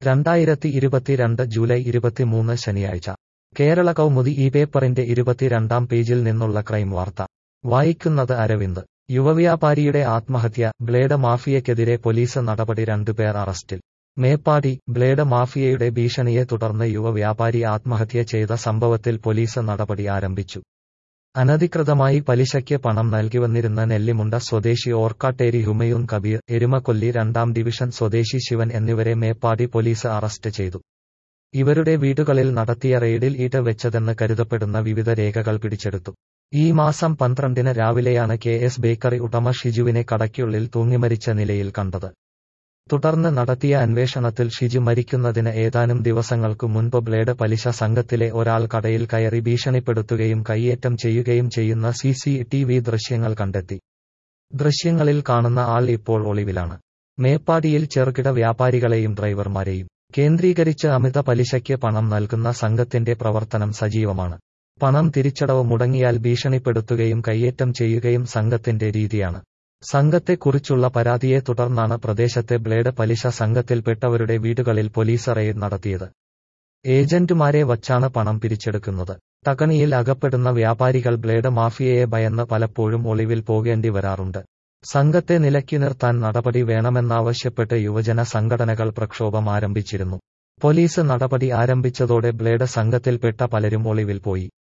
2022 July 23 ശനിയാഴ്ച കേരള കൗമുദി ഈ പേപ്പറിന്റെ 22-ാം പേജിൽ നിന്നുള്ള ക്രൈം വാർത്ത വായിക്കുന്നത് അരവിന്ദ്. യുവവ്യാപാരിയുടെ ആത്മഹത്യ, ബ്ലേഡ് മാഫിയയ്ക്കെതിരെ പോലീസ് നടപടി, 2 പേർ അറസ്റ്റിൽ. മേപ്പാടി. ബ്ലേഡ് മാഫിയയുടെ ഭീഷണിയെ തുടർന്ന് യുവവ്യാപാരി ആത്മഹത്യ ചെയ്ത സംഭവത്തിൽ പോലീസ് നടപടി ആരംഭിച്ചു. അനധികൃതമായി പലിശയ്ക്ക് പണം നൽകിവന്നിരുന്ന നെല്ലിമുണ്ട സ്വദേശി ഓർക്കാട്ടേരി ഹുമയൂൺ കബീർ, എരുമക്കൊല്ലി 2ാം ഡിവിഷൻ സ്വദേശി ശിവൻ എന്നിവരെ മേപ്പാടി പോലീസ് അറസ്റ്റ് ചെയ്തു. ഇവരുടെ വീടുകളിൽ നടത്തിയ റെയ്ഡിൽ ഈട് വെച്ചതെന്ന് കരുതപ്പെടുന്ന വിവിധ രേഖകൾ പിടിച്ചെടുത്തു. ഈ മാസം 12-ന് രാവിലെയാണ് KS ബേക്കറി ഉടമ ഷിജുവിനെ കടയ്ക്കുള്ളിൽ തൂങ്ങിമരിച്ച നിലയിൽ കണ്ടത്. തുടർന്ന് നടത്തിയ അന്വേഷണത്തിൽ ഷിജു മരിക്കുന്നതിന് ഏതാനും ദിവസങ്ങൾക്കു മുൻപ് ബ്ലേഡ് പലിശ സംഘത്തിലെ ഒരാൾ കടയിൽ കയറി ഭീഷണിപ്പെടുത്തുകയും കയ്യേറ്റം ചെയ്യുകയും ചെയ്യുന്ന CCTV ദൃശ്യങ്ങൾ കണ്ടെത്തി. ദൃശ്യങ്ങളിൽ കാണുന്ന ആൾ ഇപ്പോൾ ഒളിവിലാണ്. മേപ്പാടിയിൽ ചെറുകിട വ്യാപാരികളെയും ഡ്രൈവർമാരെയും കേന്ദ്രീകരിച്ച് അമിത പലിശയ്ക്ക് പണം നൽകുന്ന സംഘത്തിന്റെ പ്രവർത്തനം സജീവമാണ്. പണം തിരിച്ചടവ് മുടങ്ങിയാൽ ഭീഷണിപ്പെടുത്തുകയും കയ്യേറ്റം ചെയ്യുകയും സംഘത്തിന്റെ രീതിയാണ്. സംഘത്തെക്കുറിച്ചുള്ള പരാതിയെ തുടർന്നാണ് പ്രദേശത്തെ ബ്ലേഡ് പലിശ സംഘത്തിൽപ്പെട്ടവരുടെ വീടുകളിൽ പോലീസ് റെയ്ഡ് നടത്തിയത്. ഏജന്റുമാരെ വച്ചാണ് പണം പിരിച്ചെടുക്കുന്നത്. തകണിയിൽ അകപ്പെടുന്ന വ്യാപാരികൾ ബ്ലേഡ് മാഫിയയെ ഭയന്ന് പലപ്പോഴും ഒളിവിൽ പോകേണ്ടി വരാറുണ്ട്. സംഘത്തെ നിലയ്ക്കു നിർത്താൻ നടപടി വേണമെന്നാവശ്യപ്പെട്ട് യുവജന സംഘടനകൾ പ്രക്ഷോഭം ആരംഭിച്ചിരുന്നു. പോലീസ് നടപടി ആരംഭിച്ചതോടെ ബ്ലേഡ് സംഘത്തിൽപ്പെട്ട പലരും ഒളിവിൽ പോയി.